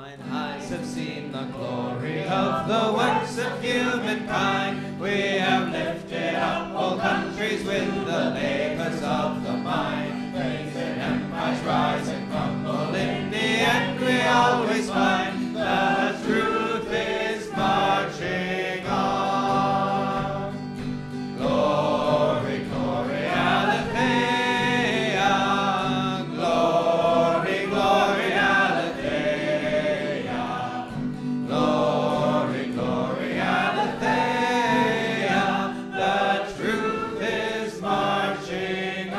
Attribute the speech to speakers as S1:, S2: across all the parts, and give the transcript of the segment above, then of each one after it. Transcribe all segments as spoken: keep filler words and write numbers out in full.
S1: Mine eyes have seen the glory of the works of humankind. We have lifted up all countries with the labors of the mind. Faith and empires rise and crumble. In the end we always find the truth is marching on. Glory, glory, aletheia. Glory, glory, aletheia. Glory, glory, aletheia. The truth is marching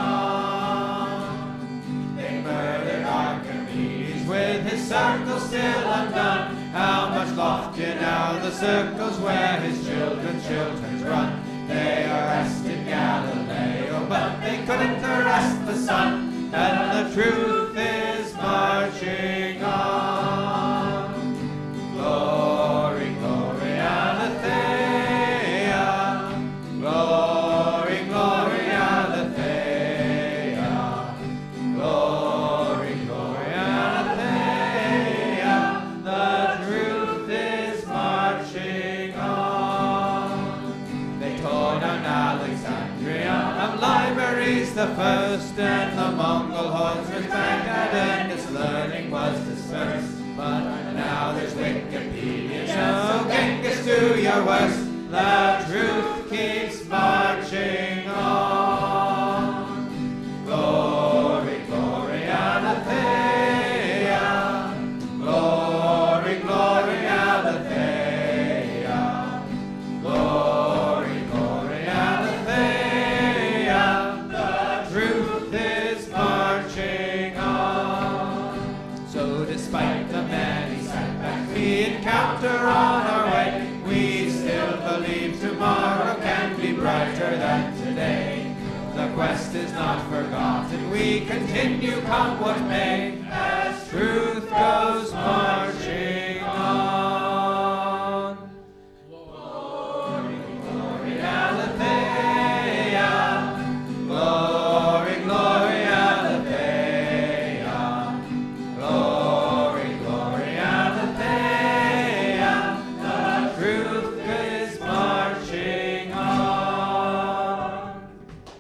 S1: on. They murdered Archimedes with his circle still undone. How much loftier now the circles where his children's children run. They arrested Galileo, but they couldn't arrest the sun. And the truth is marching on. Glory, glory, aletheia. Glory, glory, aletheia. Glory, glory, aletheia. The truth is marching on. They tore down Alexandria of libraries the first, and the Mongol hordes were back, and its learning was dispersed. But now there's Wikipedia, so Genghis, do your worst. The truth keeps marching on. Glory, glory, aletheia. Glory, glory, aletheia. Glory, glory, aletheia. The truth is marching on. So despite the many setbacks we encounter on our way, we still believe tomorrow can be brighter than today. The quest is not forgotten, we continue come what may, as truth goes on.